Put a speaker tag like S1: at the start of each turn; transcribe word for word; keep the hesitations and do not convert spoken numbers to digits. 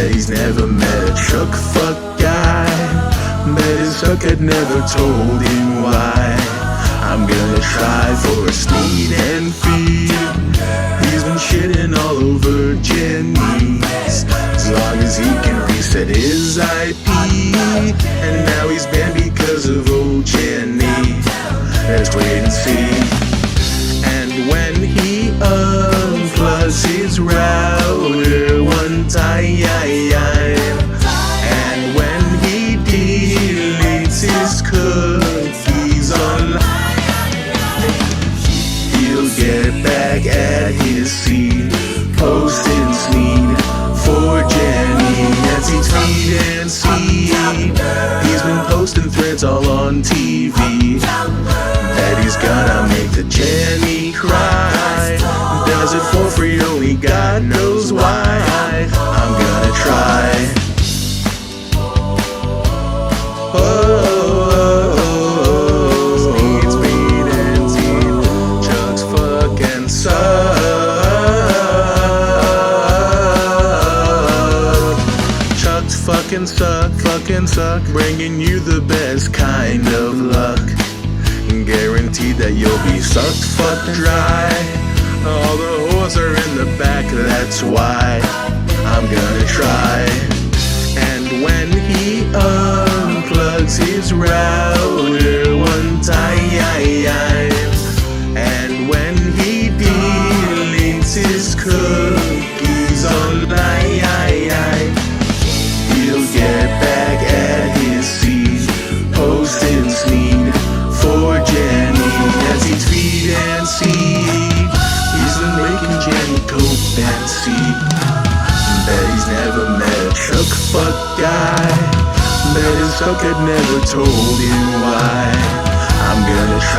S1: Bet he's never met a truck fuck guy. Bet his hook had never told him why. I'm gonna try for a sneed and feed. He's been shitting all over Jenny's, as long as he can reset his I P. And now he's banned because of old Jenny. Let's wait and see. And when he unplugs his router one time, and when he deletes his cookies online, he'll get back at his seed, posting sneed for Jenny as he tweet and see. He's been posting threads all on T V that he's gonna make the Jenny cry. Does it for free, only God knows why. I'm gonna try. Oh, oh, oh, Sneed, speed, and seed. Chucks fucking suck. Chucks fucking suck, fucking suck. Bringing you the best kind of luck. Guaranteed that you'll be sucked fuck dry. All the whores are in the back, that's why I'm gonna try. And when he unplugs his router one time, and when he deletes his cookies online, he'll get back at his seed, posting sneed for Jenny as he tweet and see. He's been making Jenny cope and see. Bet he's never met a truck fuck guy. Bet his hook had never told him why. I'm gonna try.